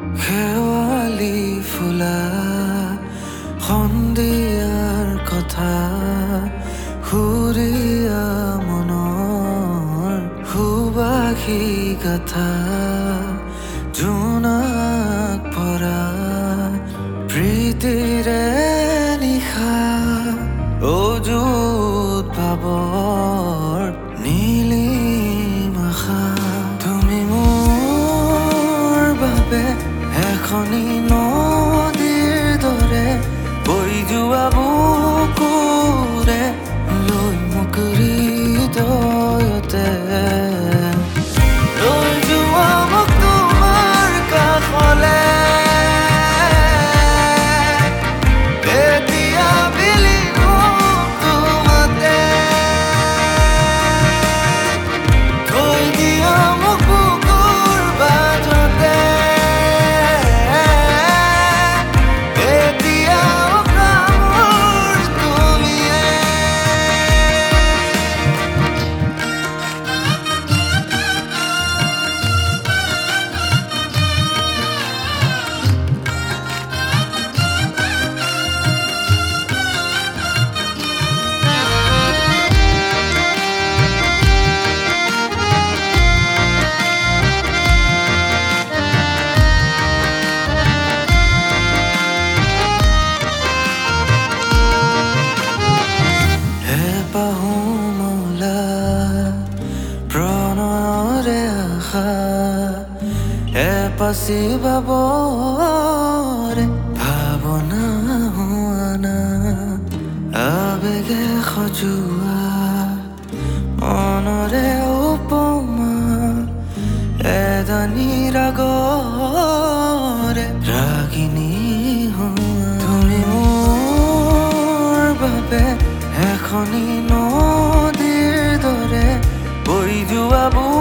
শেৱালি ফুলা সন্ধিয়াৰ কথা সুৰীয়া মনৰ সুবাসী গাথা জোনাক পৰা প্ৰীতিৰে নিশা অযুত ভাৱৰ নীলিম আশা তুমি মোৰ বাবে এখনি নদীৰ দৰে বৈ যোৱা বুকুৰে লৈ মোক হৃদয়তে লৈ যোৱা মোক তোমাৰ কাষলে এতিয়া বিলিনো তোমাতে থৈ দিয়া মোক বুকুৰ বাজতে প্ৰণয়ৰে আশা এপাচি বাবৰে ভাৱনা হোৱানা আবেগে সজোৱা মনৰে উপমা এদানী ৰাগৰে ৰাগিনী হোৱা তুমি মোৰ বাবে এখনি নদীৰ দৰে বৈ যোৱা